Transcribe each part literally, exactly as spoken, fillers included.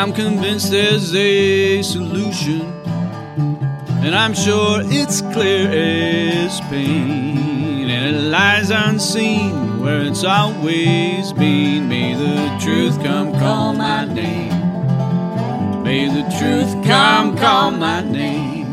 I'm convinced there's a solution, and I'm sure it's clear as pain, and it lies unseen where it's always been. May the truth come call my name. May the truth come call my name.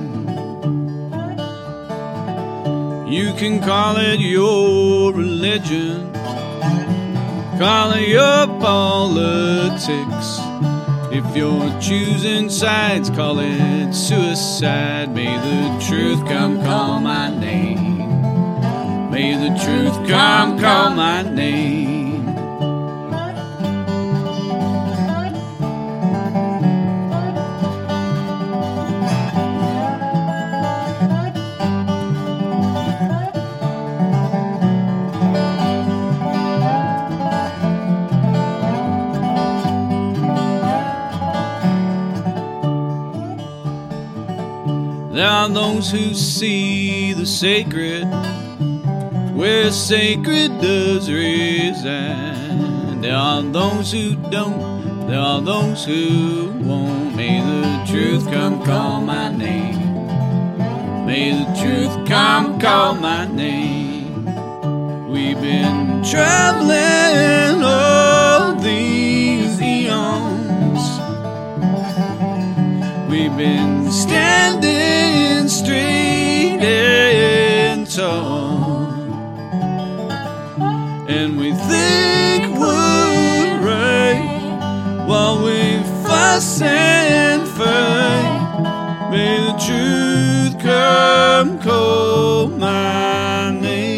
You can call it your religion, call it your politics. If you're choosing sides, call it suicide. May the truth come call my name. May the truth come call my name. There are those who see the sacred where sacred does reside. There are those who don't, there are those who won't. May the truth come call my name. May the truth come call my name. We've been traveling all these eons. We've been standing straight and tall, and we think we're right while we fuss and fight. May the truth come call my name.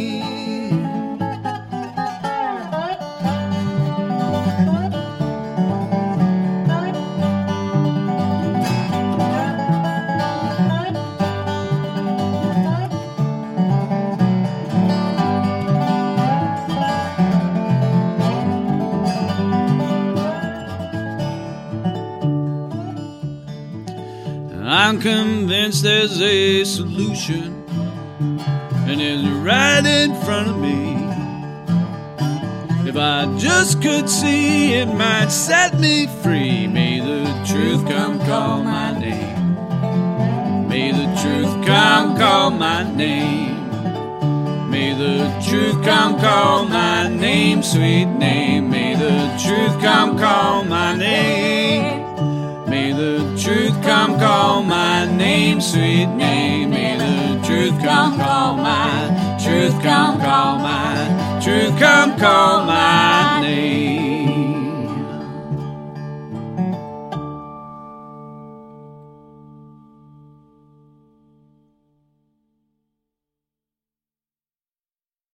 I'm convinced there's a solution, and it's right in front of me. If I just could see, it might set me free. May the truth come call my name. May the truth come call my name. May the truth come call my name, sweet name. May the truth come call my name. May the truth come call my name, sweet name. May the truth come call my, truth come call my, truth come call my name.